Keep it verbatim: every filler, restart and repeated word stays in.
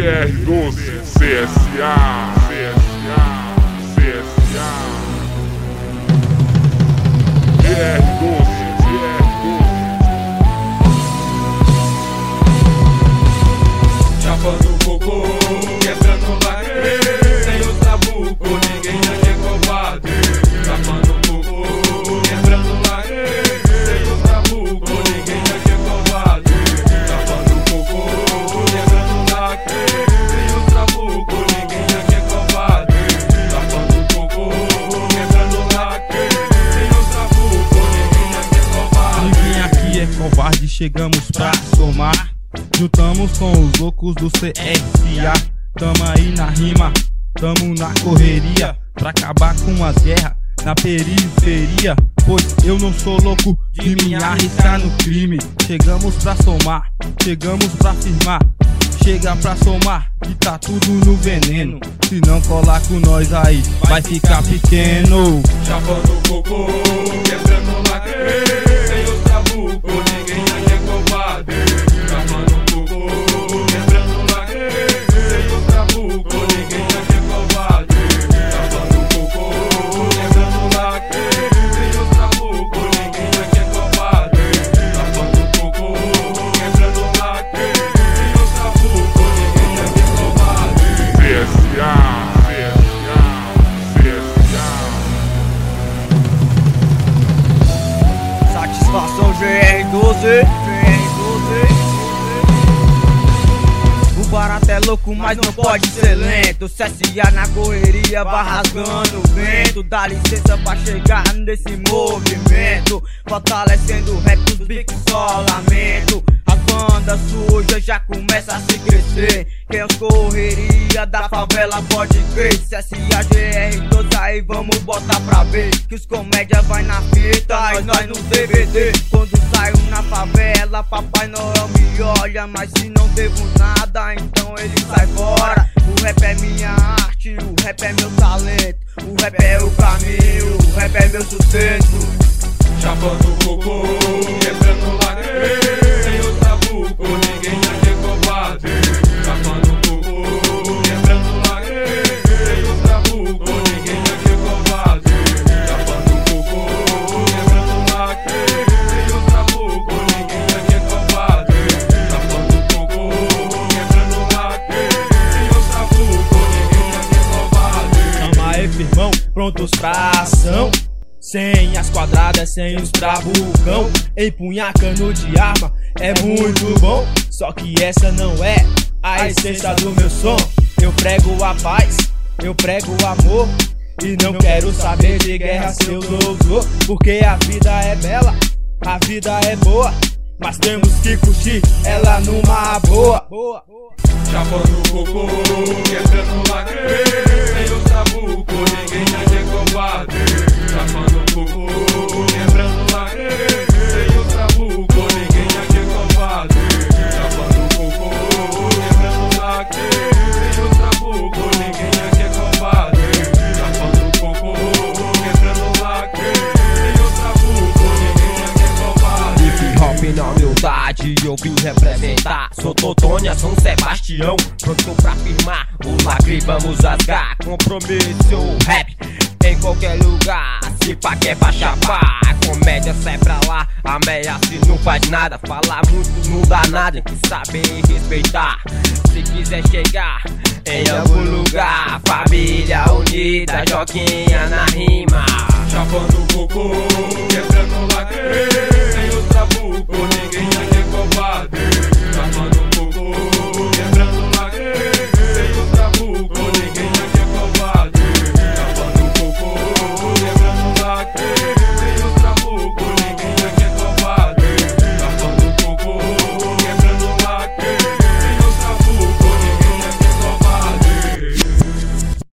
R doze, C S A, C S A, C S A, B R doze, B R doze. Chapando cocô, quebrando lacre, sem o trabuco, ninguém aqui é covarde. Chapando cocô, quebrando lacre, sem o trabuco, ninguém aqui é covarde. Chapando cocô, quebrando lacre, sem o trabuco, ninguém aqui é covarde. Chapando cocô, quebrando lacre, sem o trabuco, ninguém aqui é covarde. Ninguém aqui é covarde, chegamos pra somar. Juntamos com os loucos do C S A. Tamo aí na rima, tamo na correria, pra acabar com as guerras na periferia. Pois eu não sou louco de me arriscar no crime. Chegamos pra somar, chegamos pra firmar. Chega pra somar, que tá tudo no veneno. Se não colar com nós aí, vai ficar pequeno. Chapando cocô, quebrando lacre, sem o trabuco, ninguém aqui é covarde. Chapando cocô, quebrando lacre, sem o trabuco, ninguém aqui é covarde. Chapando cocô, quebrando lacre, sem o trabuco, ninguém aqui é covarde. Chapando cocô, quebrando lacre, sem o trabuco, ninguém aqui é covarde. C S A, C S A, C S A. Satisfação G R doze, G R doze. O barato é louco, mas não pode ser lento. C S A na correria, vai rasgando o vento. Dá licença pra chegar nesse movimento, fortalecendo o rap dos bicos, só lamento. A banda suja já começa a se crescer. Quem é os correria da favela pode crer. C S A G R doze, aí vamos botar pra ver que os comédia vai na fita e nós no D V D. Quando saio na favela, Papai Noel me olha, mas se não devo nada, então ele sai fora. O rap é minha arte, o rap é meu talento, o rap é o caminho, o rap é meu sustento. Chapando cocô, quebrando lacre, sem o trabuco, ninguém aqui é covarde. Chapando cocô, quebrando lacre, sem o trabuco, ninguém aqui é covarde. Chapando cocô, quebrando lacre, sem o trabuco, ninguém aqui é covarde. Chapando cocô, quebrando lacre, sem o trabuco, ninguém aqui é covarde. Chama aí, firmão, prontos pra ação. Sem as quadradas, sem os trabucão. Empunhar cano de arma é muito bom, só que essa não é a essência do meu som. Eu prego a paz, eu prego o amor, e não quero saber de guerra, seu doutor. Porque a vida é bela, a vida é boa, mas temos que curtir ela numa boa. Chapando cocô, quebrando lacre, sem o trabuco, ninguém aqui é covarde. Chapando cocô, quebrando lacre, sem o trabuco, ninguém aqui é covarde. Chapando cocô, quebrando lacre, sem o trabuco, ninguém aqui é covarde. Chapando cocô, quebrando lacre, sem o trabuco, ninguém aqui é covarde. Hip hop na humildade eu vim representar. Sou Totônia, São Sebastião, pronto pra firmar o lacre, vamos rasgar. Compromisso, rap em qualquer lugar, se pá que é pra chapar. Comédia sai pra lá, ameaça e não faz nada. Falar muito não dá nada, tem que saber respeitar. Se quiser chegar em algum lugar, família unida, joguinha na rima. Chapando cocô,